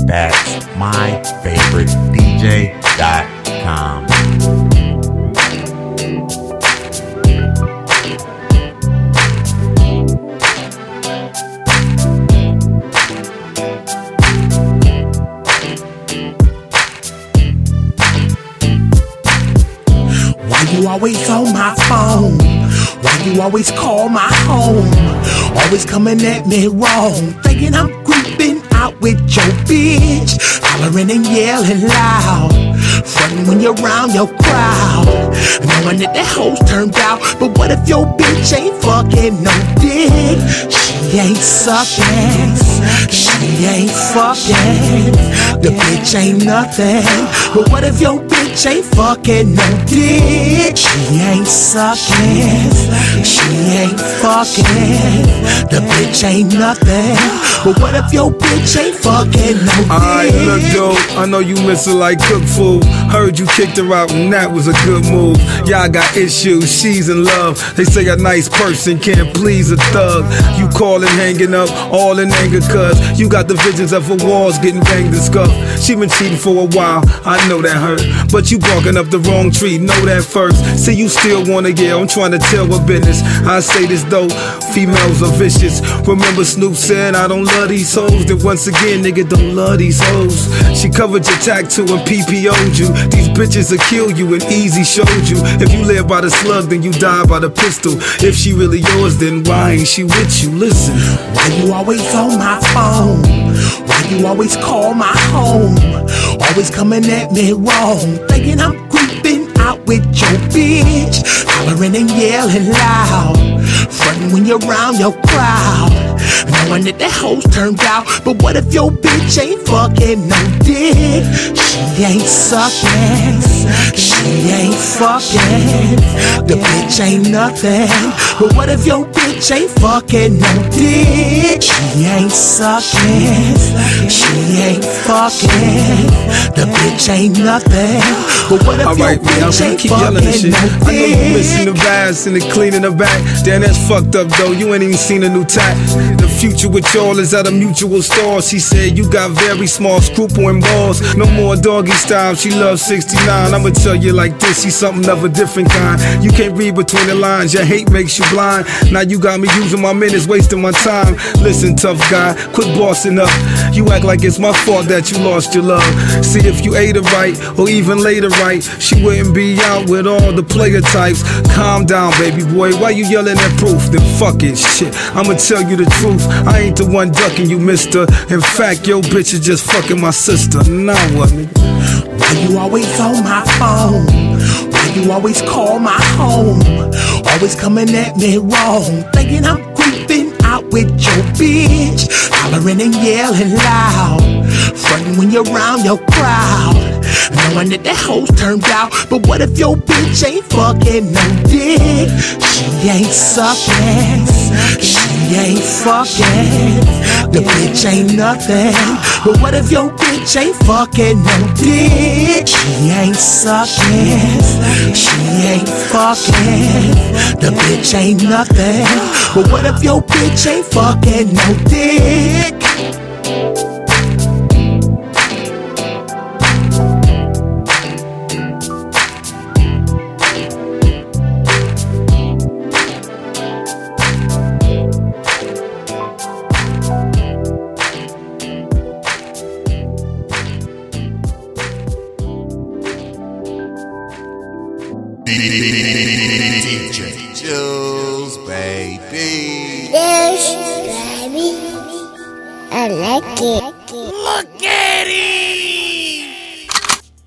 That's myfavoritedj.com. Why you always on my phone? Why you always call my home? Always coming at me wrong, thinking I'm creeping out with your bitch, hollering and yelling loud, frontin' when you're around your crowd, knowing that the hoes turned out. But what if your bitch ain't fucking no dick? She ain't sucking, she ain't fucking, the bitch ain't nothing. But what if your bitch ain't fucking no dick? She ain't sucking, she ain't fucking, the bitch ain't nothing. But what if your bitch ain't fucking no dick? Alright, look, dude, I know you miss her like cooked food. Heard you kicked her out and that was a good move. Y'all got issues, she's in love. They say a nice person can't please a thug. You callin', hanging up, all in anger, cuz you got the visions of her walls getting banged and scuffed. She been cheating for a while, I know that hurt, but you barking up the wrong tree, know that first. See, you still wanna yell, I'm trying to tell her business. I say this though, females are vicious. Remember Snoop said, I don't love these hoes. Then once again, nigga, don't love these hoes. She covered your tattoo and PPO'd you. These bitches will kill you and easy showed you. If you live by the slug, then you die by the pistol. If she really yours, then why ain't she with you? Listen. Why you always on my phone? Why you always call my home? Always coming at me wrong, thinking I'm creeping out with your bitch, hollering and yelling loud, frontin' when you're around your crowd, knowing that the hoes turned out. But what if your bitch ain't fucking no dick? She ain't sucking, she ain't fucking, the bitch ain't nothing. But what if your bitch ain't fucking no dick? She ain't sucking, she ain't fucking, the bitch ain't nothing. But what if your bitch ain't fucking no dick? I know you missing the vibes and the cleaning the back. Damn, that's fucked up though, you ain't even seen a new tat. The future with y'all is at a mutual store. She said you got very small scruple and balls. No more doggy style, she loves 69. I'ma tell you like this, she's something of a different kind. You can't read between the lines, your hate makes you blind. Now you got me using my minutes, wasting my time. Listen, tough guy, quit bossing up. You act like it's my fault that you lost your love. See if you ate her right, or even later right, she wouldn't be out with all the player types. Calm down, baby boy, why you yelling at proof? Then fuck it, shit, I'ma tell you the truth. I ain't the one ducking you, mister. In fact, your bitch is just fucking my sister. Now what, nigga? Why you always on my phone? Why you always call my home? Always coming at me wrong, thinking I'm creeping out with your bitch, hollering and yelling loud, frontin' when you're around your crowd, knowing that the hoes turned out. But what if your bitch ain't fucking no dick? She ain't sucking, she ain't fucking, the bitch ain't nothing. But what if your bitch ain't fucking no dick? She ain't sucking, she ain't fucking, the bitch ain't nothing. But what if your bitch ain't fucking no dick? DJ Jules, baby. Yes, baby. I like it. Look at it!